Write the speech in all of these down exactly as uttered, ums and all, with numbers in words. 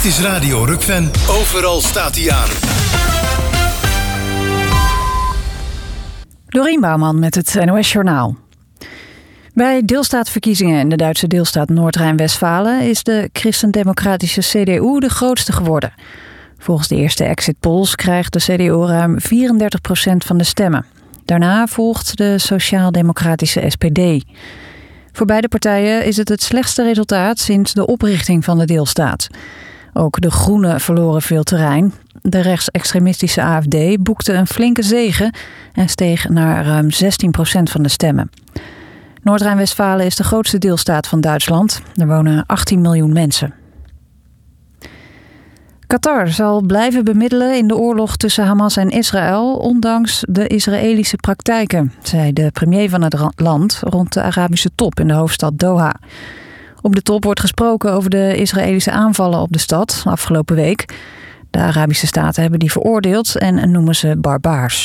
Dit is Radio Rukven. Overal staat hij aan. Dorien Bouwman met het N O S-journaal. Bij deelstaatverkiezingen in de Duitse deelstaat Noord-Rijn-Westfalen is de christendemocratische C D U de grootste geworden. Volgens de eerste exit polls krijgt de C D U ruim vierendertig procent van de stemmen. Daarna volgt de sociaal-democratische S P D. Voor beide partijen is het het slechtste resultaat sinds de oprichting van de deelstaat. Ook de Groenen verloren veel terrein. De rechtsextremistische A F D boekte een flinke zege en steeg naar ruim zestien procent van de stemmen. Noord-Rijn-Westfalen is de grootste deelstaat van Duitsland. Er wonen achttien miljoen mensen. Qatar zal blijven bemiddelen in de oorlog tussen Hamas en Israël, ondanks de Israëlische praktijken, zei de premier van het land rond de Arabische top in de hoofdstad Doha. Op de top wordt gesproken over de Israëlische aanvallen op de stad afgelopen week. De Arabische staten hebben die veroordeeld en noemen ze barbaars.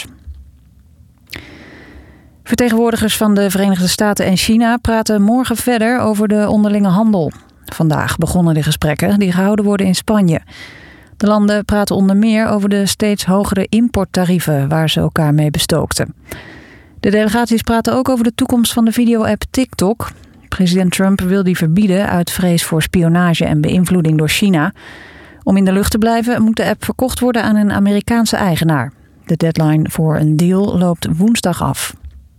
Vertegenwoordigers van de Verenigde Staten en China praten morgen verder over de onderlinge handel. Vandaag begonnen de gesprekken die gehouden worden in Spanje. De landen praten onder meer over de steeds hogere importtarieven waar ze elkaar mee bestookten. De delegaties praten ook over de toekomst van de video-app TikTok. President Trump wil die verbieden uit vrees voor spionage en beïnvloeding door China. Om in de lucht te blijven moet de app verkocht worden aan een Amerikaanse eigenaar. De deadline voor een deal loopt woensdag af.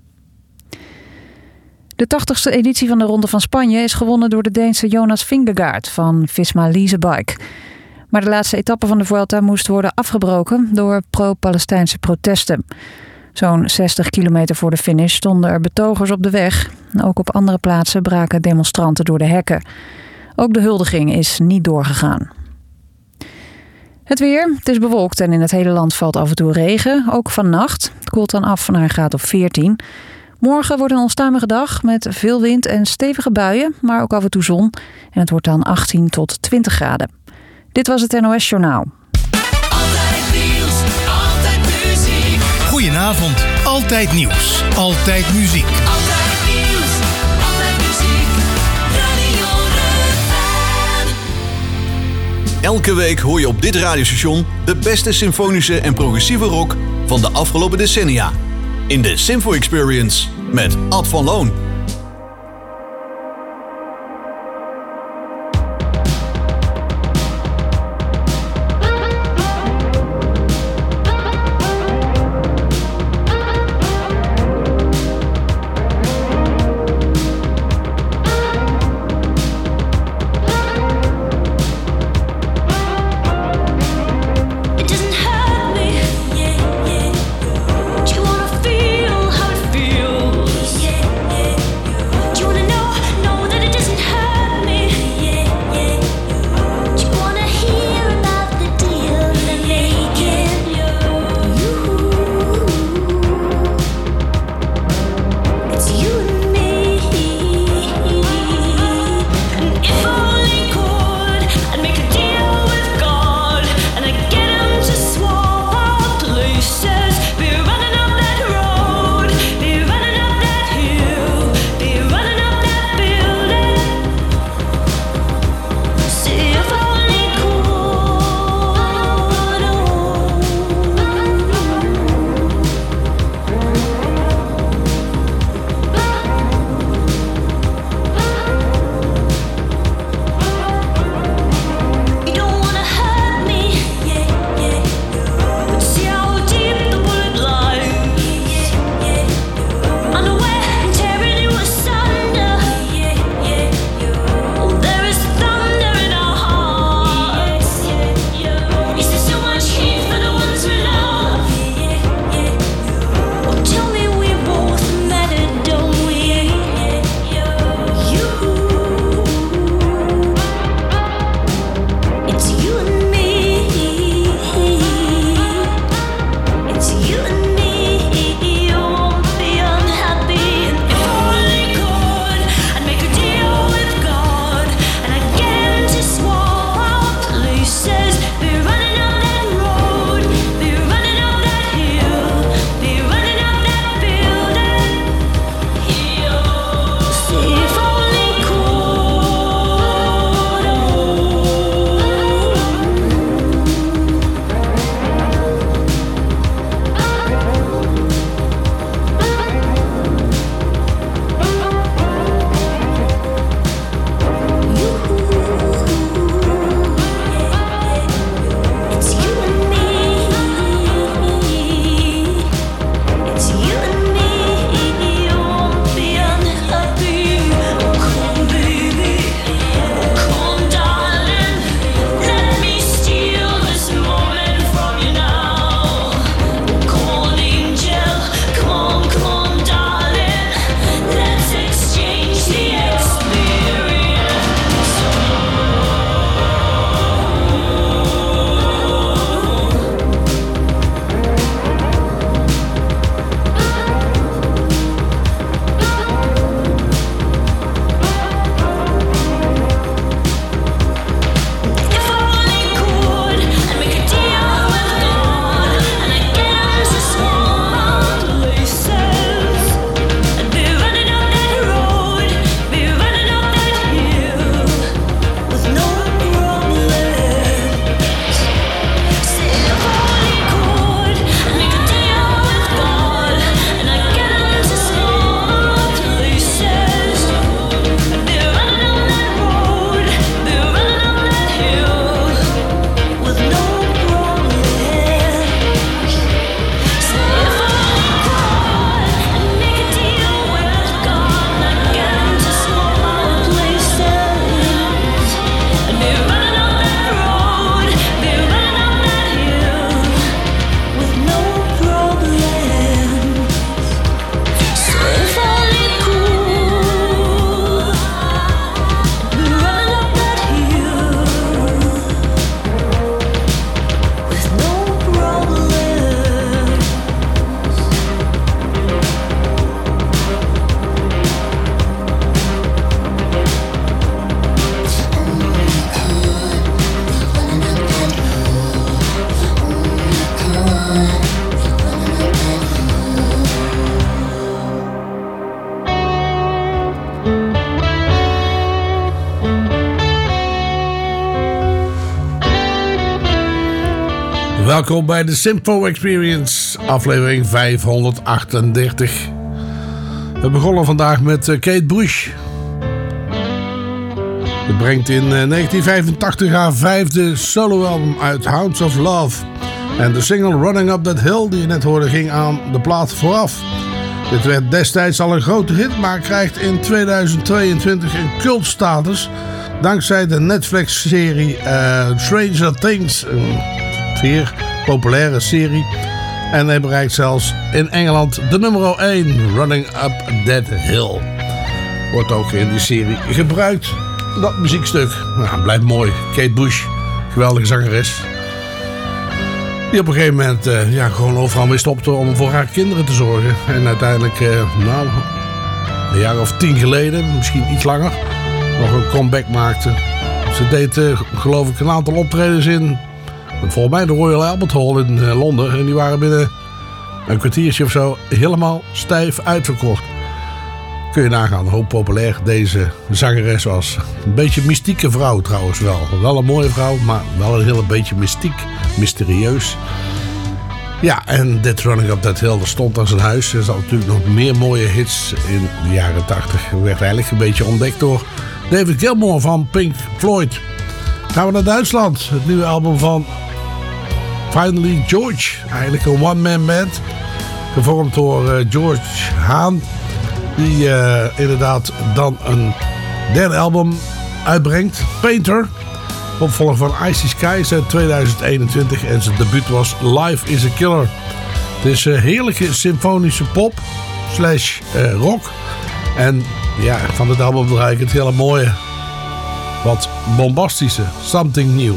De tachtigste editie van de Ronde van Spanje is gewonnen door de Deense Jonas Vingegaard van Visma Lease Bike. Maar de laatste etappe van de Vuelta moest worden afgebroken door pro-Palestijnse protesten. Zo'n zestig kilometer voor de finish stonden er betogers op de weg. Ook op andere plaatsen braken demonstranten door de hekken. Ook de huldiging is niet doorgegaan. Het weer. Het is bewolkt en in het hele land valt af en toe regen. Ook vannacht. Het koelt dan af naar een graad of veertien. Morgen wordt een onstuimige dag met veel wind en stevige buien, maar ook af en toe zon. En het wordt dan achttien tot twintig graden. Dit was het N O S-journaal. Altijd nieuws, altijd muziek. Goedenavond. Altijd nieuws. Altijd muziek. Altijd nieuws, altijd muziek. Radio Rukven. Elke week hoor je op dit radiostation de beste symfonische en progressieve rock van de afgelopen decennia. In de Symfo Experience met Ad van Loon. Do you wanna feel how it feels? Yeah, yeah. Welkom bij de Simfo Experience, aflevering vijfhonderdachtendertig. We begonnen vandaag met Kate Bush. Ze brengt in negentien vijfentachtig haar vijfde soloalbum uit, Hounds of Love. En de single Running Up That Hill die je net hoorde ging aan de plaat vooraf. Dit werd destijds al een grote hit, maar krijgt in tweeduizend tweeëntwintig een cultstatus dankzij de Netflix-serie uh, Stranger Things, een zeer populaire serie. En hij bereikt zelfs in Engeland de nummer één, Running Up That Hill. Wordt ook in die serie gebruikt, dat muziekstuk. Nou, blijft mooi. Kate Bush, geweldige zangeres. Die op een gegeven moment uh, ja, gewoon overal mee stopte om voor haar kinderen te zorgen. En uiteindelijk, uh, nou, een jaar of tien geleden, misschien iets langer, nog een comeback maakte. Ze deed, uh, geloof ik, een aantal optredens in, volgens mij de Royal Albert Hall in uh, Londen. En die waren binnen een kwartiertje of zo helemaal stijf uitverkocht. Kun je nagaan hoe populair deze zangeres was. Een beetje mystieke vrouw trouwens wel. Wel een mooie vrouw, maar wel een heel beetje mystiek, mysterieus. Ja, en dit Running Up That Hill, dat stond als een huis. Er zat natuurlijk nog meer mooie hits in de jaren tachtig. Werd eigenlijk een beetje ontdekt door David Gilmour van Pink Floyd. Gaan we naar Duitsland. Het nieuwe album van Finally George. Eigenlijk een one-man band. Gevormd door uh, George Haan. Die uh, inderdaad dan een derde album uitbrengt. Painter. Opvolger van Icy Skies uit tweeduizend eenentwintig. En zijn debuut was Life is a Killer. Het is uh, heerlijke symfonische pop. Slash uh, rock. En ja, van dit album draai ik het hele mooie. Wat bombastische. Something New.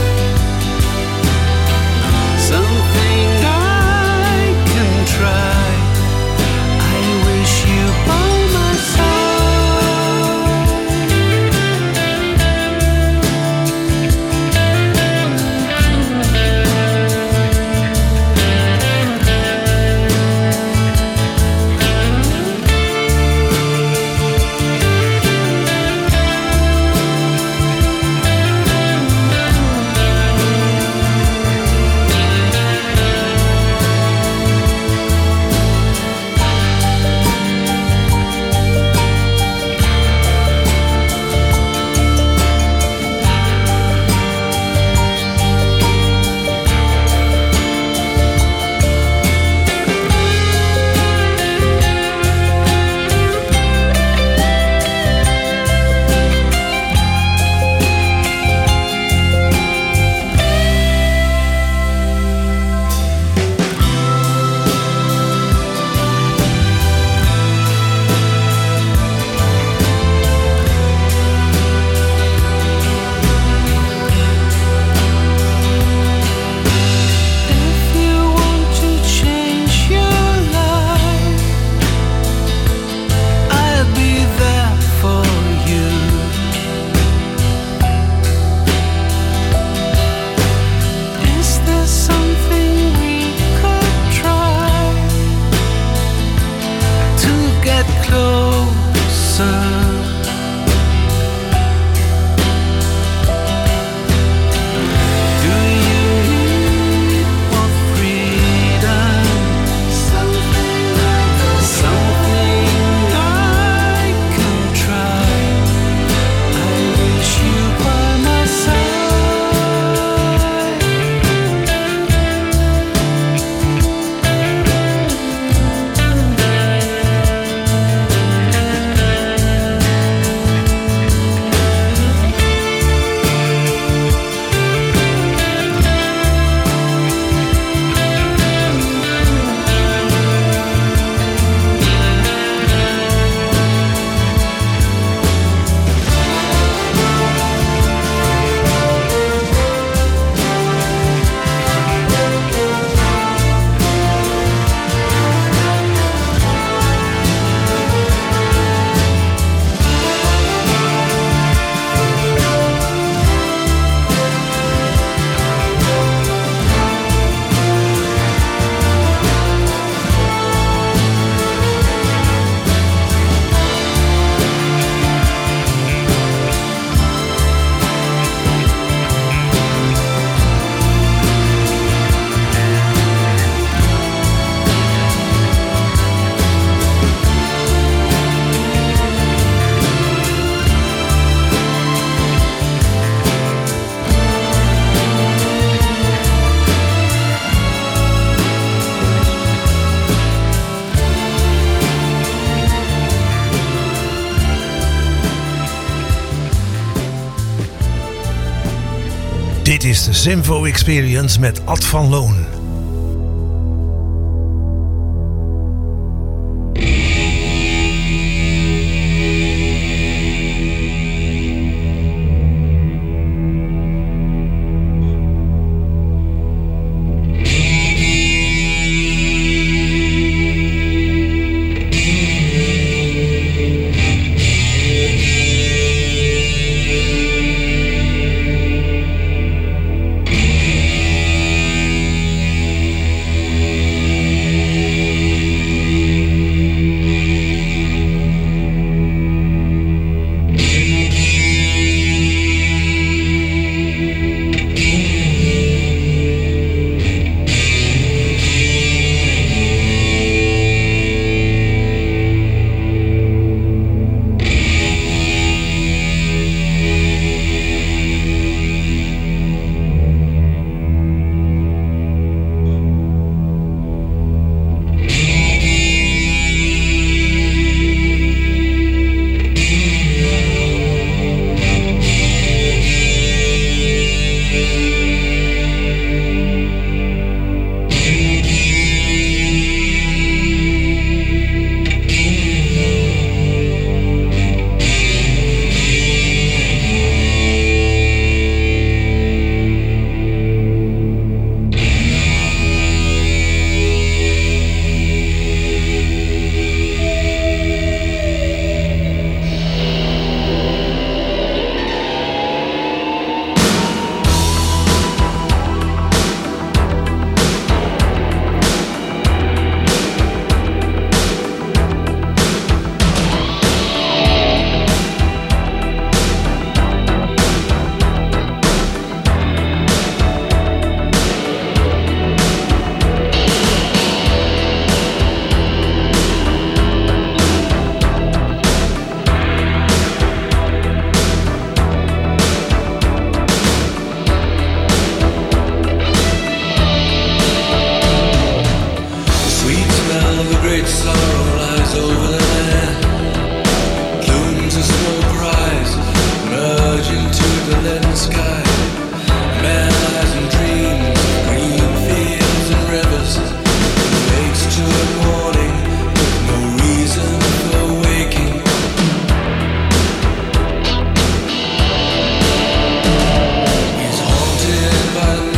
Try Dit is de Simfo Experience met Ad van Loon.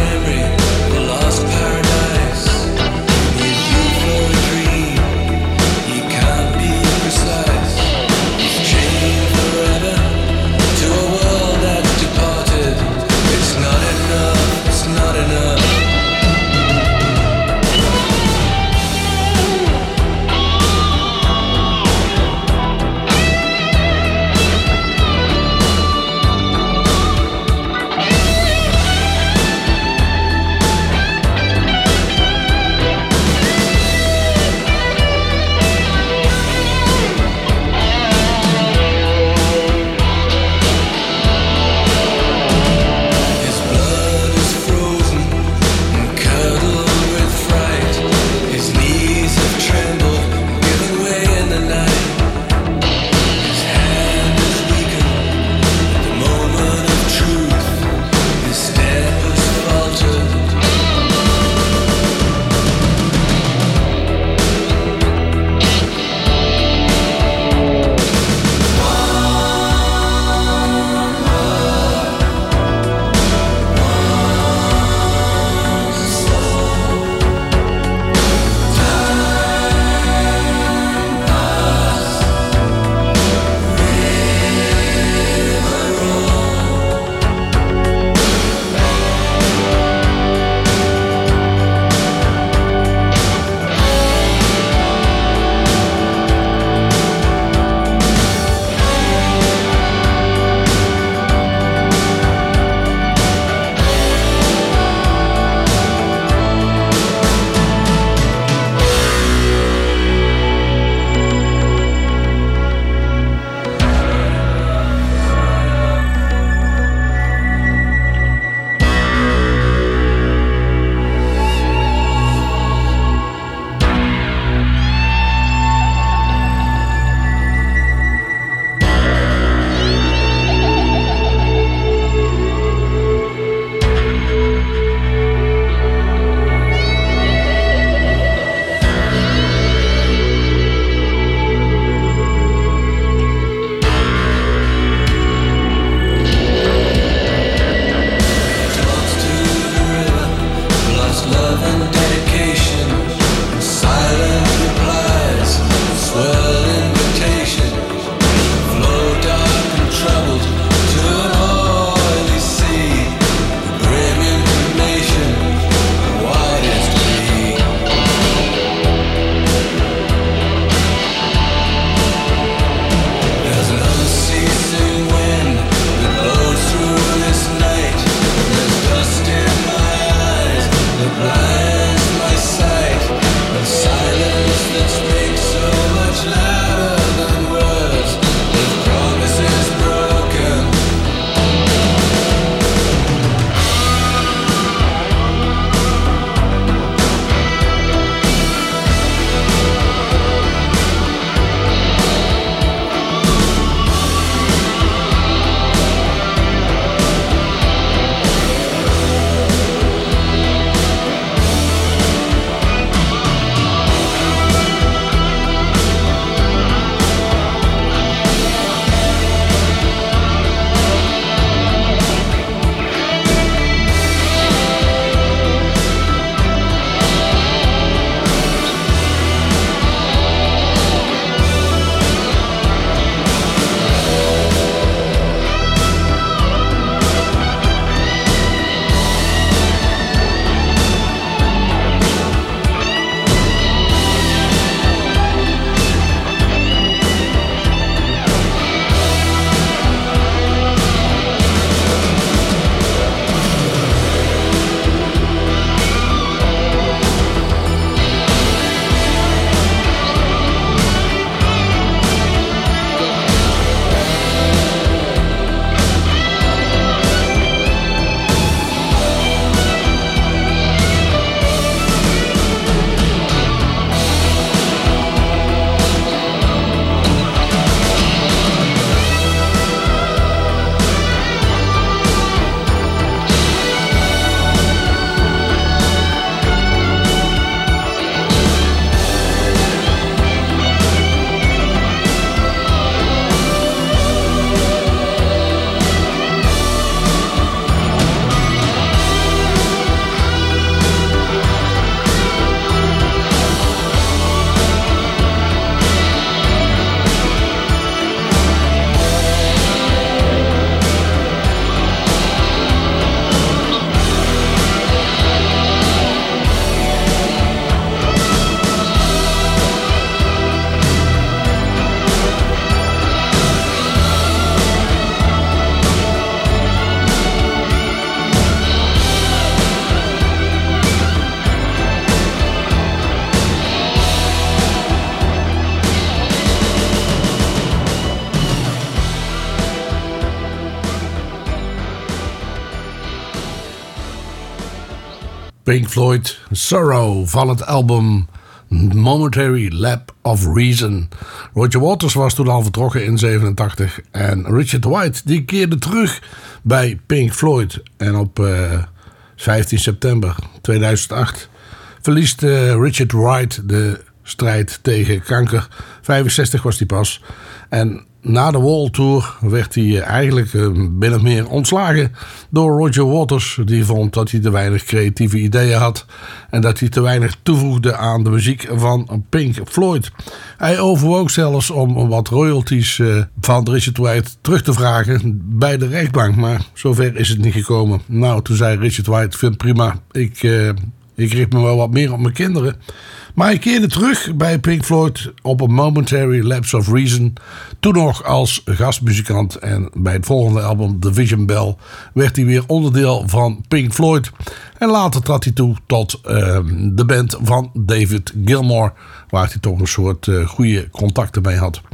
Dream Pink Floyd, Sorrow van het album Momentary Lap of Reason. Roger Waters was toen al vertrokken in zevenentachtig en Richard White die keerde terug bij Pink Floyd. En op uh, vijftien september tweeduizend acht verliest uh, Richard White de strijd tegen kanker. vijfenzestig was hij pas. En na de Wall Tour werd hij eigenlijk min of meer ontslagen door Roger Waters. Die vond dat hij te weinig creatieve ideeën had en dat hij te weinig toevoegde aan de muziek van Pink Floyd. Hij overwoog zelfs om wat royalties van Richard White terug te vragen bij de rechtbank, maar zover is het niet gekomen. Nou, toen zei Richard White, vind prima, ik... Uh, Ik richt me wel wat meer op mijn kinderen. Maar hij keerde terug bij Pink Floyd op een Momentary Lapse of Reason. Toen nog als gastmuzikant. En bij het volgende album, The Vision Bell, werd hij weer onderdeel van Pink Floyd. En later trad hij toe tot uh, de band van David Gilmour, waar hij toch een soort uh, goede contacten mee had.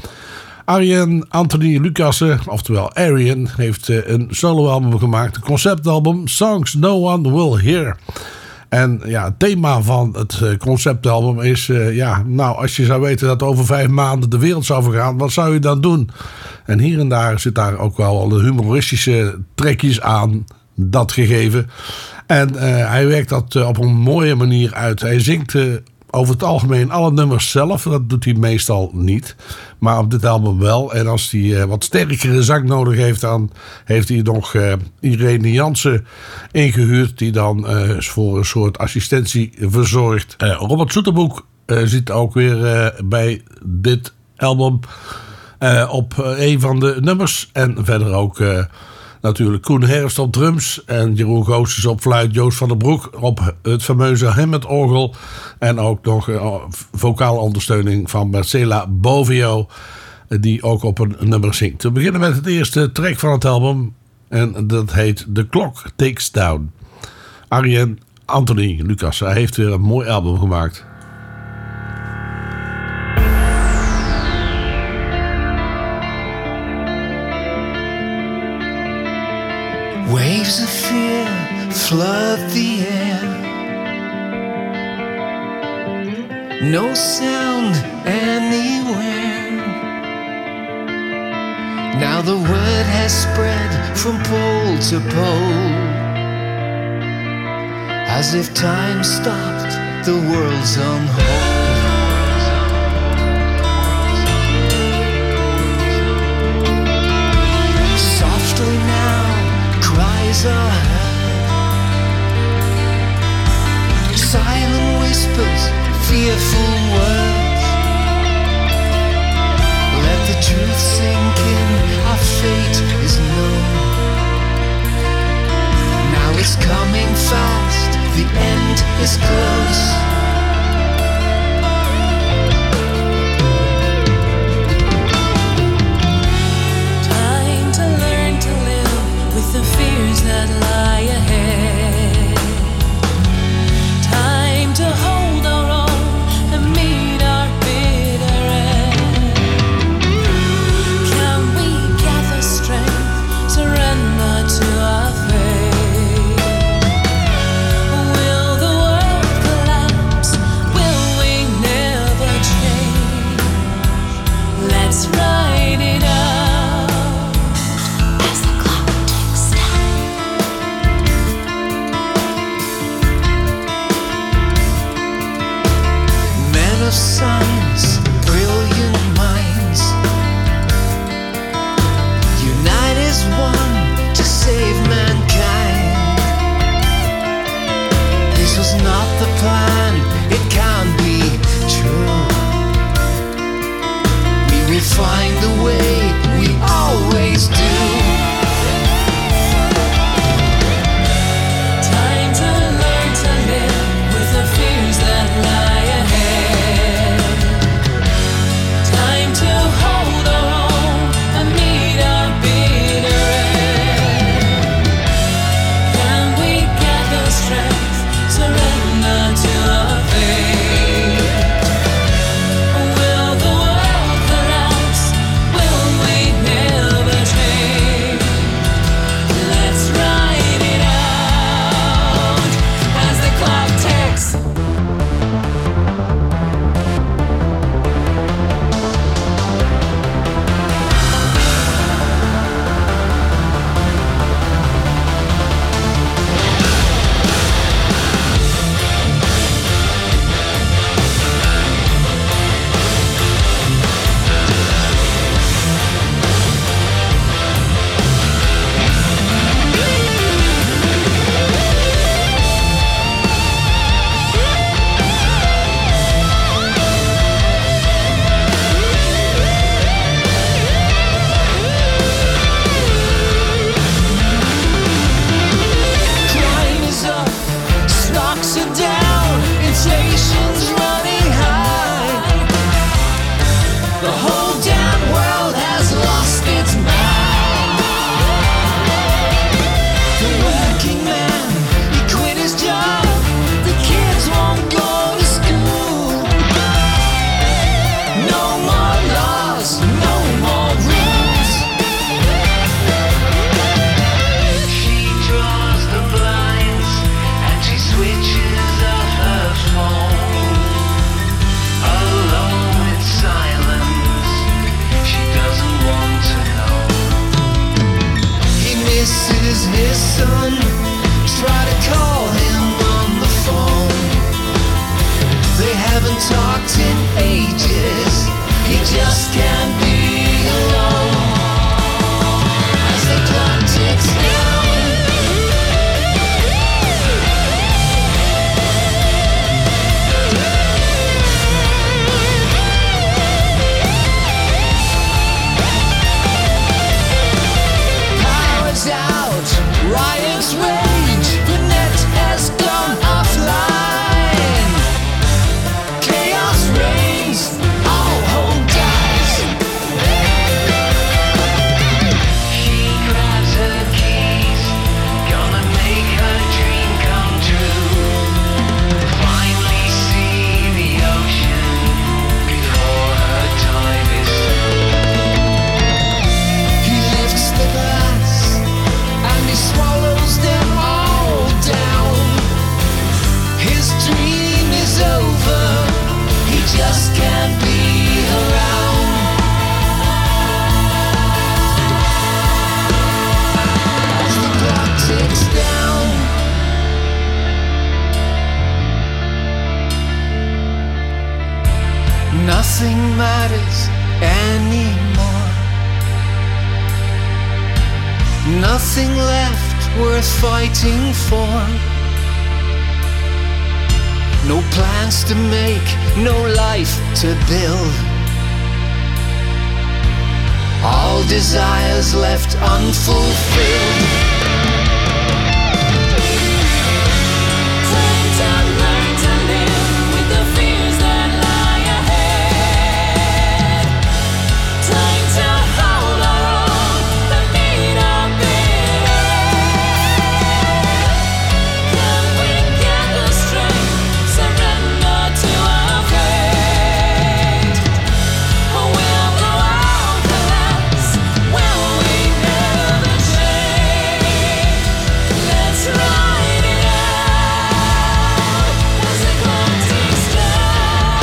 Arjen Anthony Lucassen, oftewel Arian, heeft uh, een soloalbum gemaakt. Een conceptalbum, Songs No One Will Hear. En ja, het thema van het conceptalbum is... Uh, ja, nou, als je zou weten dat over vijf maanden de wereld zou vergaan, wat zou je dan doen? En hier en daar zit daar ook wel al de humoristische trekjes aan, dat gegeven. En uh, hij werkt dat uh, op een mooie manier uit. Hij zingt uh, over het algemeen alle nummers zelf. Dat doet hij meestal niet. Maar op dit album wel. En als hij uh, wat sterkere zang nodig heeft, dan heeft hij nog uh, Irene Jansen ingehuurd, die dan uh, voor een soort assistentie verzorgt. Uh, Robert Soeterboek uh, zit ook weer uh, bij dit album uh, op uh, een van de nummers. En verder ook uh, natuurlijk Koen Herfst op drums en Jeroen Goossens op fluit, Joost van der Broek op het fameuze Hammond-orgel en ook nog uh, vocale ondersteuning van Marcela Bovio, die ook op een nummer zingt. We beginnen met het eerste track van het album en dat heet The Clock Takes Down. Arjen Anthony Lucassen, hij heeft weer een mooi album gemaakt. Waves of fear flood the air. No sound anywhere. Now the word has spread from pole to pole. As if time stopped, the world's on hold. Softly now, cries are heard. Silent whispers, fearful words. Let the truth sink in, our fate is known. Now it's coming fast, the end is close. there's no more rules. She draws the blinds and she switches off her phone. Alone with silence, she doesn't want to know. He misses his son, try to call him on the phone. They haven't talked in ages, he just can't be alone. As the clock ticks down, power's out, riots rage, the net has gone offline. Chaos reigns, all hope dies. She grabs her keys, gonna make her dream come true. Finally see the ocean before her time is through. He lifts the glass and he swallows them all down. His dream is over, he just can't be around. As the clock ticks down, nothing matters anymore. Nothing left worth fighting for. No plans to make, no life to build. All desires left unfulfilled. Time to learn to live with the fears that lie ahead. Time to hold our own and meet our bid. Can we get the strength, surrender to our fate? Or will the world collapse? Will we never change? Let's ride it out as the clock ticks down.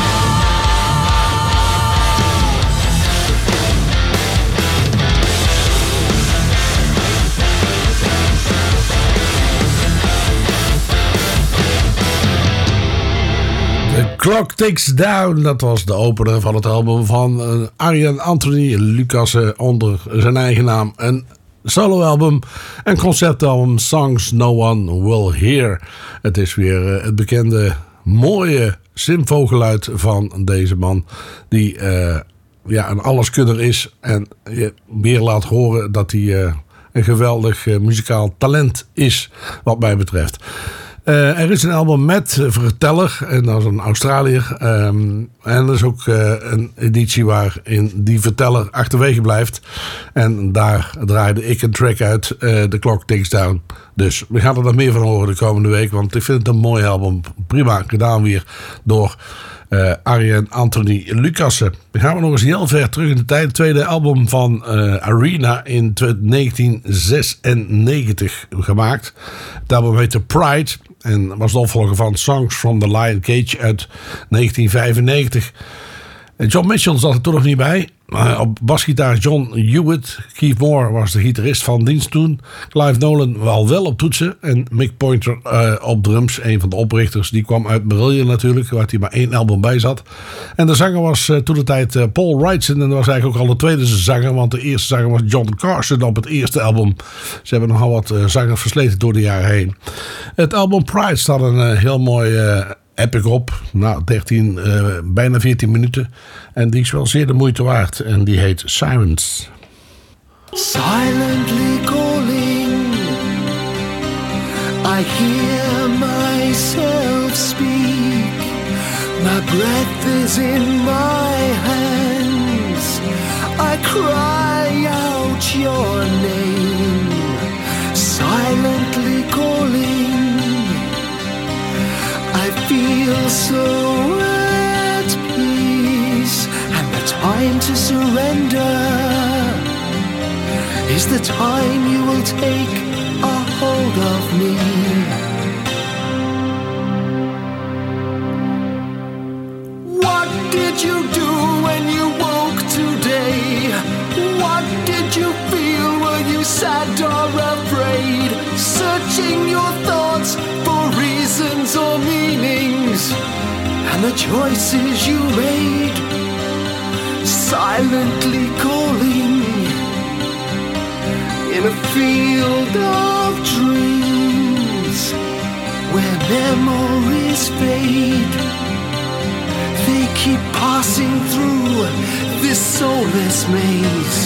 The Clock Ticks Down, dat was de opener van het album van uh, Arjen Anthony Lucassen onder zijn eigen naam. Een soloalbum, een conceptalbum, Songs No One Will Hear. Het is weer uh, het bekende mooie symfogeluid van deze man die uh, ja, een alleskunner is en je weer laat horen dat hij uh, een geweldig uh, muzikaal talent is wat mij betreft. Uh, er is een album met uh, Verteller, en dat is een Australiër. Um, en er is ook uh, een editie waarin die Verteller achterwege blijft. En daar draaide ik een track uit, uh, The Clock Ticks Down. Dus we gaan er nog meer van horen de komende week, want ik vind het een mooi album. Prima gedaan weer door uh, Arjen Anthony Lucassen. Dan gaan we nog eens heel ver terug in de tijd. Het tweede album van uh, Arena in negentien zesennegentig gemaakt. Het album heette Pride. En was de opvolger van Songs from the Lion Cage uit negentien vijfennegentig. John Mitchell zat er toen nog niet bij. Uh, op basgitaar John Hewitt. Keith Moore was de gitarist van dienst toen. Clive Nolan wel wel op toetsen. En Mick Pointer uh, op drums. Een van de oprichters. Die kwam uit Marillion natuurlijk. Waar hij maar één album bij zat. En de zanger was uh, toen de tijd uh, Paul Wrightson. En dat was eigenlijk ook al de tweede zanger. Want de eerste zanger was John Carson op het eerste album. Ze hebben nogal wat uh, zangers versleten door de jaren heen. Het album Pride staat een uh, heel mooi... Uh, epic op, nou dertien, uh, bijna veertien minuten. En die is wel zeer de moeite waard. En die heet Sirens. silently calling, I hear myself speak. My breath is in my hands. I cry out your name, silently calling. I feel so at peace, and the time time to surrender is the time you will take a hold of me. What did you do when you woke today? What did you feel? Were you sad or afraid? Searching your thoughts for reasons or meanings, and the choices you made, silently calling in a field of dreams where memories fade. They keep passing through this soulless maze.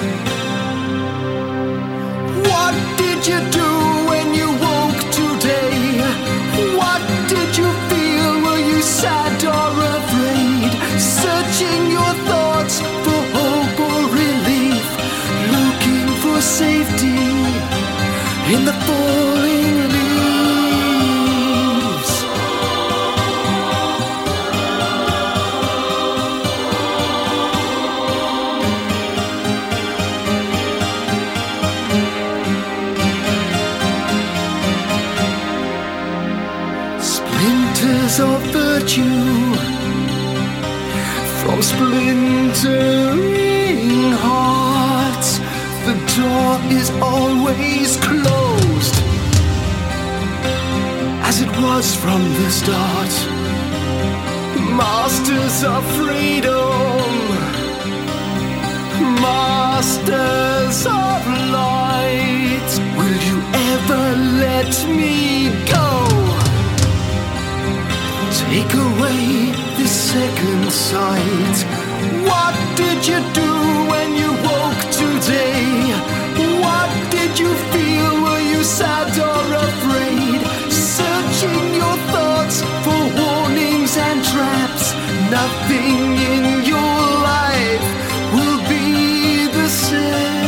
What did you do when you woke today? What did you feel? Were you sad or afraid? Searching your thoughts for hope or relief, looking for safety in the falling leaves. Splinters of virtue from splintering hearts. The door is always closed, as it was from the start. Masters of freedom, masters of light, will you ever let me go? Take away this second sight. What did you do when you woke today? What did you feel? Were you sad or afraid? Searching your thoughts for warnings and traps. Nothing in your life will be the same.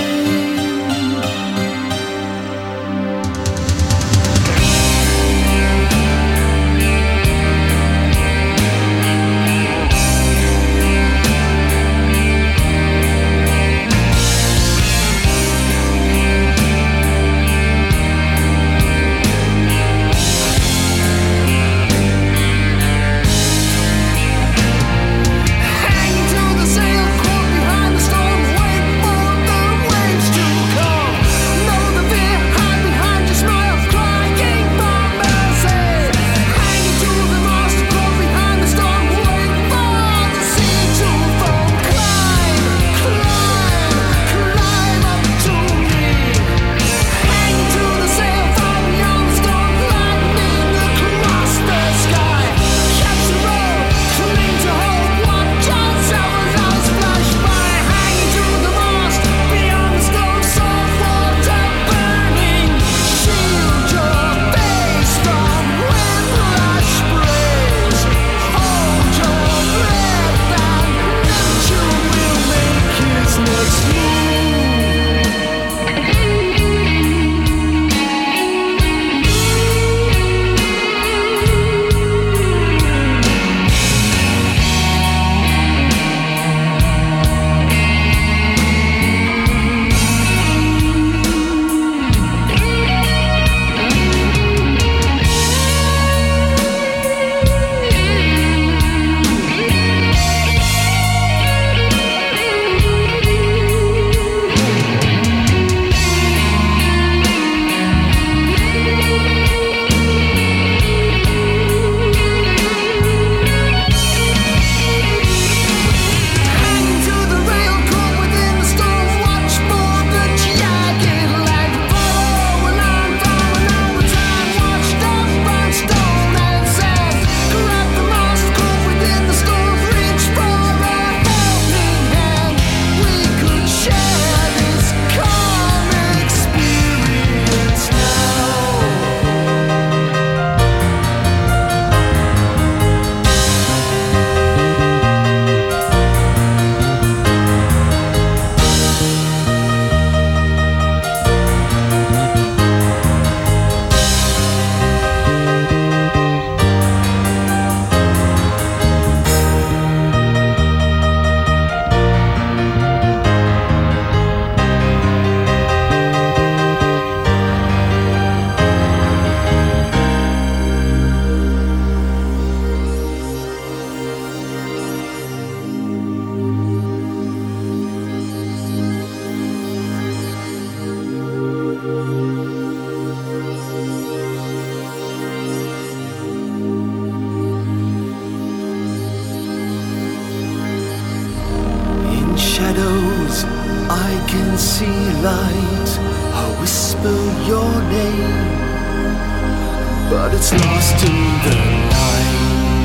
shadows I can see light. I whisper your name, but it's lost in the night.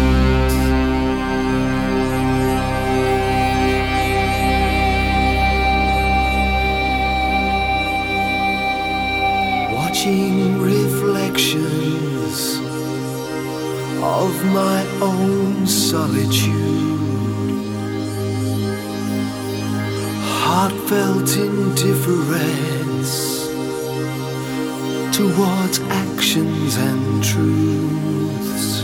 Watching reflections of my own solitude, heartfelt indifference towards actions and truths.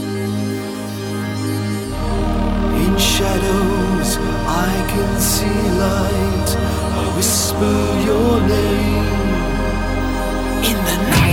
In shadows I can see light. I whisper your name in the night.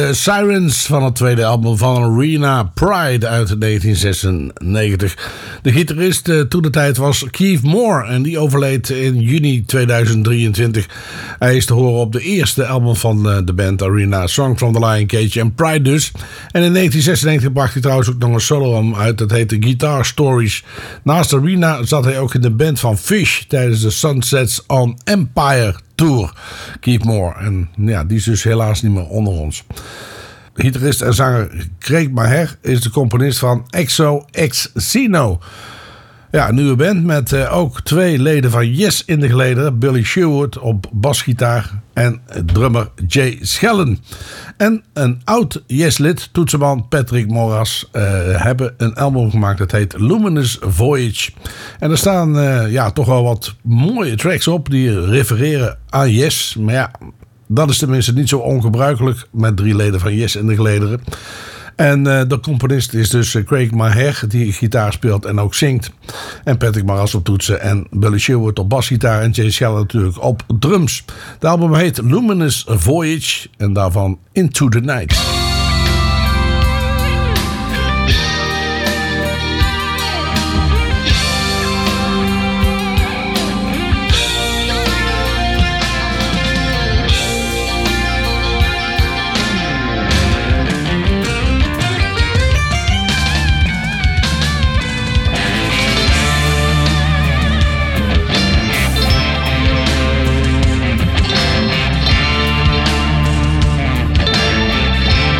de Sirens van het tweede album van Arena, Pride uit negentien zesennegentig. De gitarist uh, toen de tijd was Keith Moore en die overleed in juni tweeduizend drieëntwintig. Hij is te horen op de eerste album van uh, de band Arena, Song from the Lion Cage en Pride dus. En in negentien zesennegentig bracht hij trouwens ook nog een solo-album uit, dat heette Guitar Stories. Naast Arena zat hij ook in de band van Fish tijdens de Sunsets on Empire Tour, Keith Moore. En ja, die is dus helaas niet meer onder ons. Gitarist en zanger Craig Maher is de componist van Exo Ex Sino. Ja, een nieuwe band met uh, ook twee leden van Yes in de gelederen. Billy Sherwood op basgitaar en drummer Jay Schellen. En een oud Yes-lid, toetsenman Patrick Moras, uh, hebben een album gemaakt dat heet Luminous Voyage. En er staan uh, ja, toch wel wat mooie tracks op die refereren aan Yes. Maar ja, dat is tenminste niet zo ongebruikelijk met drie leden van Yes in de gelederen. En uh, de componist is dus uh, Craig Maher, die gitaar speelt en ook zingt. En Patrick Moras op toetsen en Billy Sherwood op basgitaar en Jay Schellen natuurlijk op drums. Het album heet Luminous Voyage en daarvan Into the Night. Thank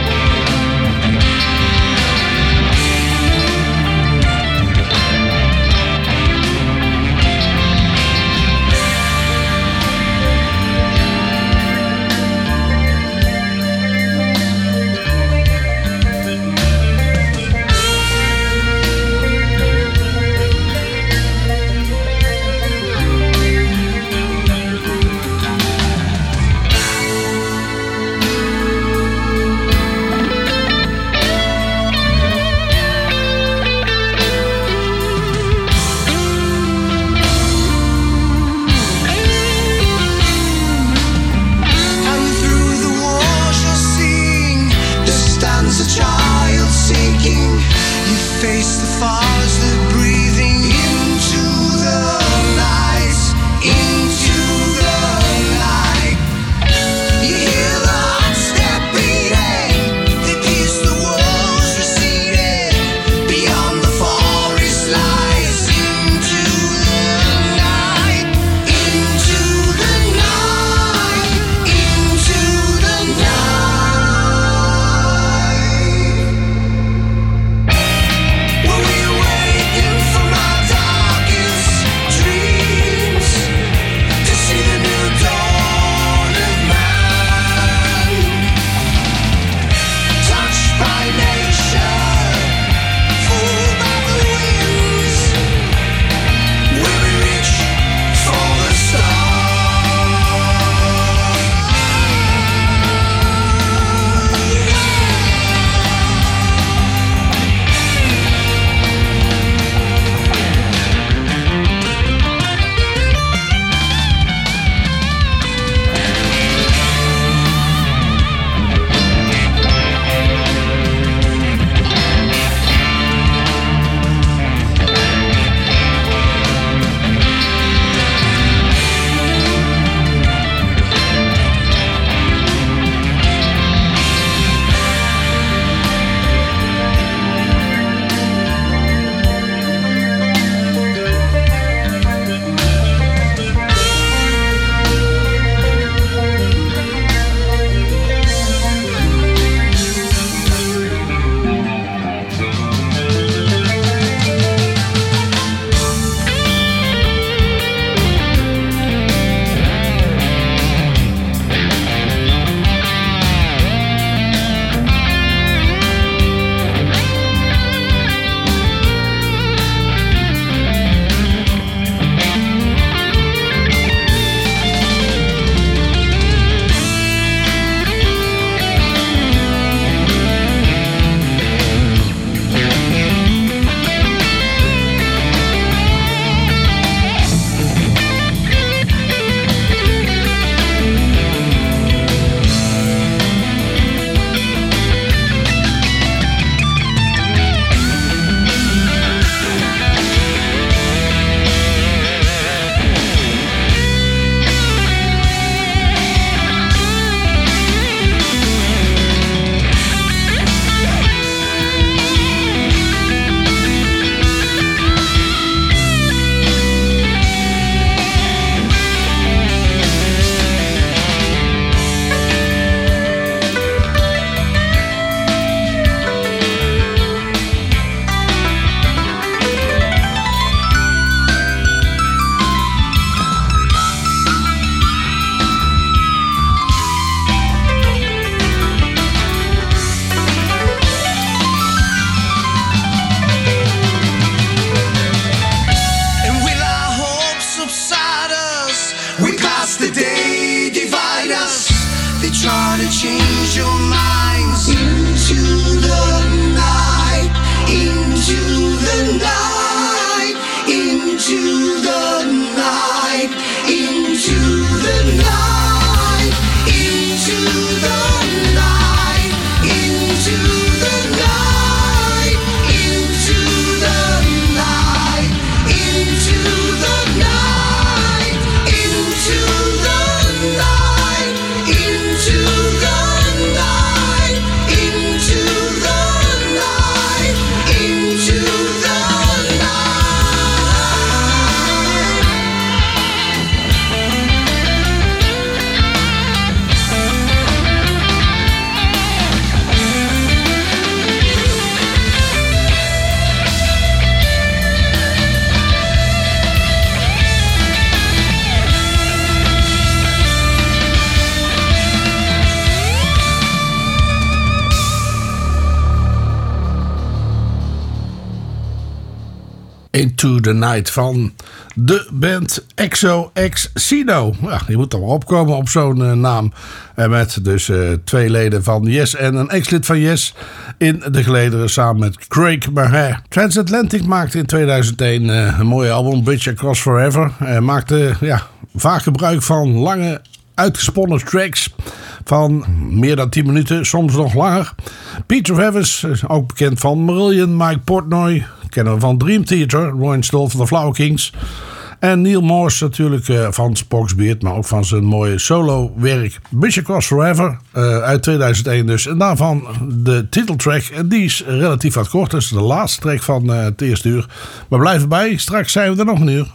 Into the Night van de band Exo Ex Sino. Ja, je moet er wel opkomen op zo'n uh, naam. En met dus uh, twee leden van Yes en een ex-lid van Yes in de gelederen samen met Craig Maher. Transatlantic maakte in tweeduizend één uh, een mooie album, Bridge Across Forever. Uh, maakte ja, vaak gebruik van lange uitgesponnen tracks van meer dan tien minuten, soms nog langer. Peter Travis, ook bekend van Marillion, Mike Portnoy, kennen we van Dream Theater, Roy Stoll van de Flower Kings. En Neil Morse natuurlijk uh, van Spock's Beard, maar ook van zijn mooie solo werk Bridge Across Forever uh, uit tweeduizend één dus. En daarvan de titeltrack, en die is relatief wat kort, dus de laatste track van uh, het eerste uur. Maar blijf erbij, straks zijn we er nog een uur.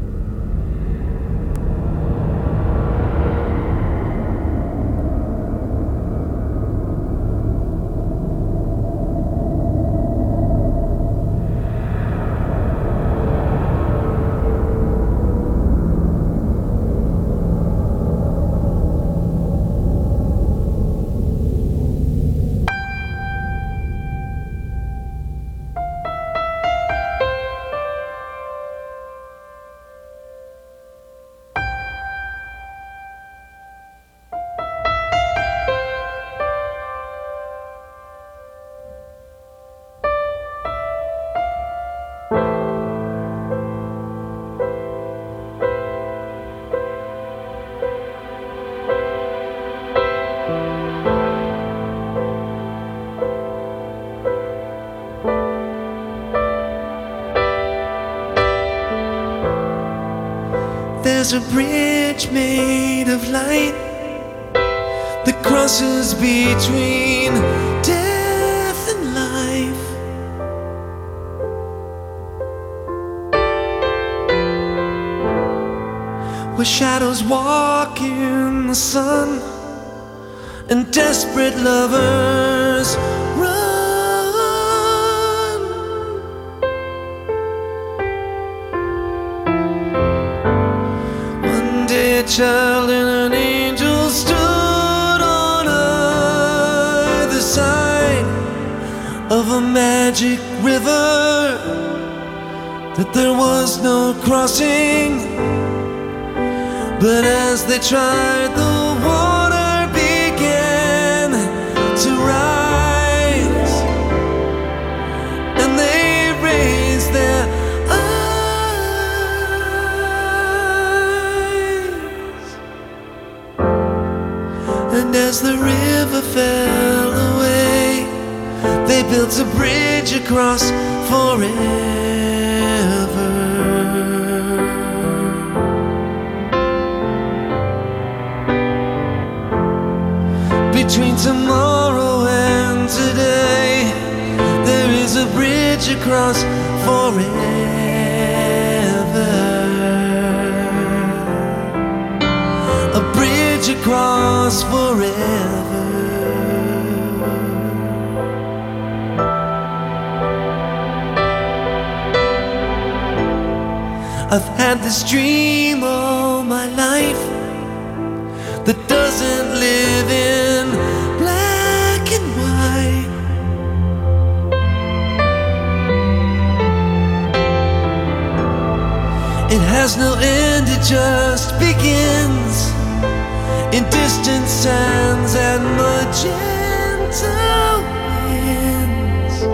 There's a bridge made of light that crosses between death and life. Where shadows walk in the sun and desperate lovers run. A child and an angel stood on either side of a magic river that there was no crossing. But as they tried, the water began to rise, and they raised their and as the river fell away, they built a bridge across forever. Between tomorrow and today, there is a bridge across forever. A bridge across forever. I've had this dream all my life that doesn't live in black and white. It has no end, it just begins in distant sands and magenta winds.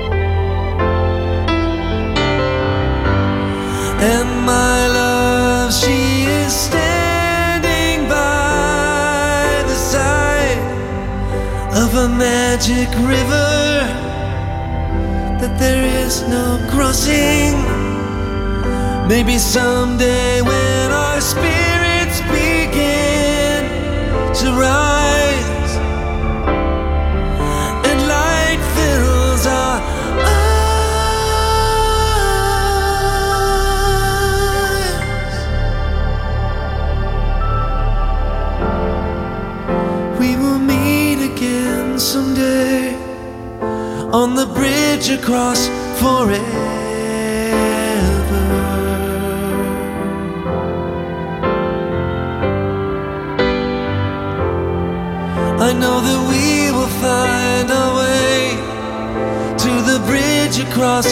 And my love, she is standing by the side of a magic river that there is no crossing. Maybe someday when our spirits begin to rise and light fills our eyes, we will meet again someday on the bridge across forever. I know that we will find our way to the bridge across